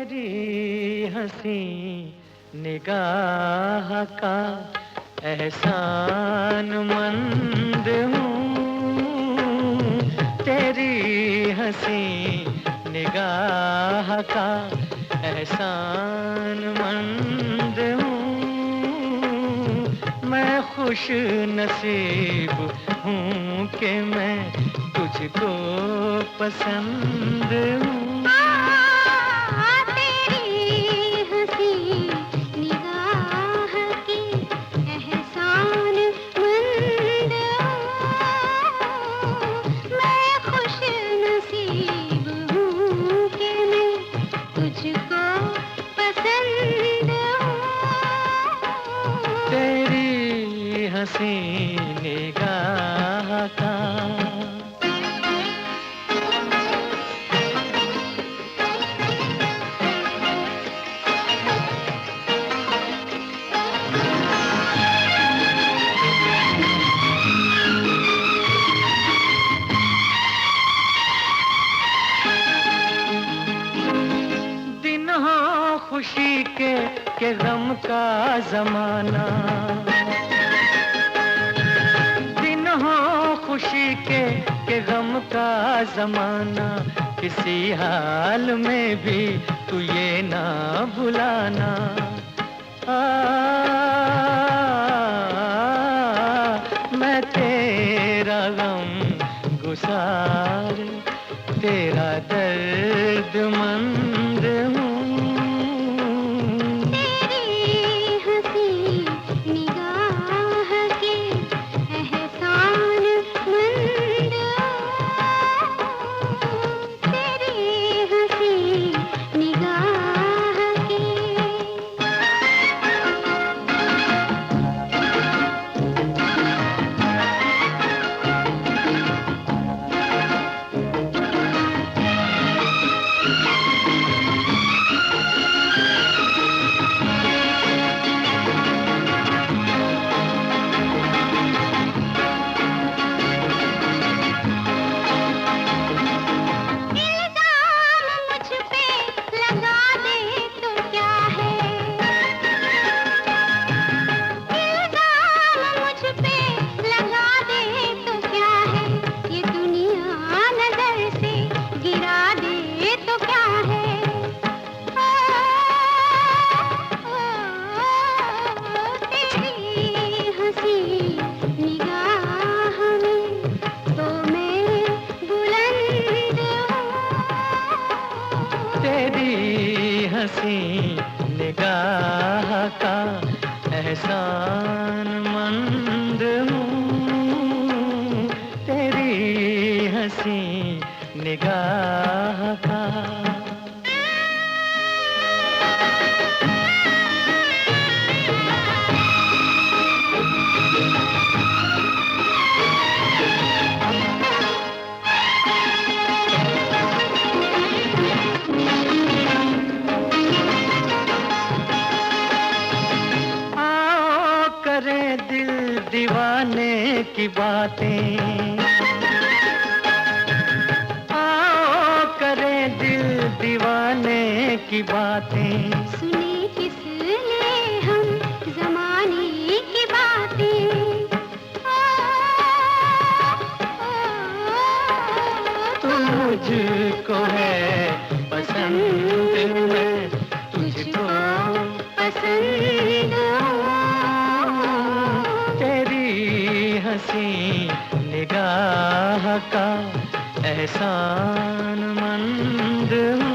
तेरी हंसी निगाह का एहसान मंद हूँ। तेरी हंसी निगाह का एहसान मंद हूँ। मैं खुश नसीब हूँ कि मैं तुझको पसंद हूँ। तेरी हंसी निगाह का दिन हो खुशी के गम का जमाना। दिन हो खुशी के गम का जमाना। किसी हाल में भी तू ये ना भुलाना। मैं तेरा गम गुसार तेरा दर्द मंद हूँ। तेरी हंसी निगाह का एहसान मंद हूँ। तेरी हंसी निगाह का करे दिल दीवाने की बातें। आओ करे दिल दीवाने की बातें। सुने किस लिए हम जमाने की बातें। तू मुझको है पसंद मैं तुझको पसंद हंसी निगाह का एहसान मंद हूँ।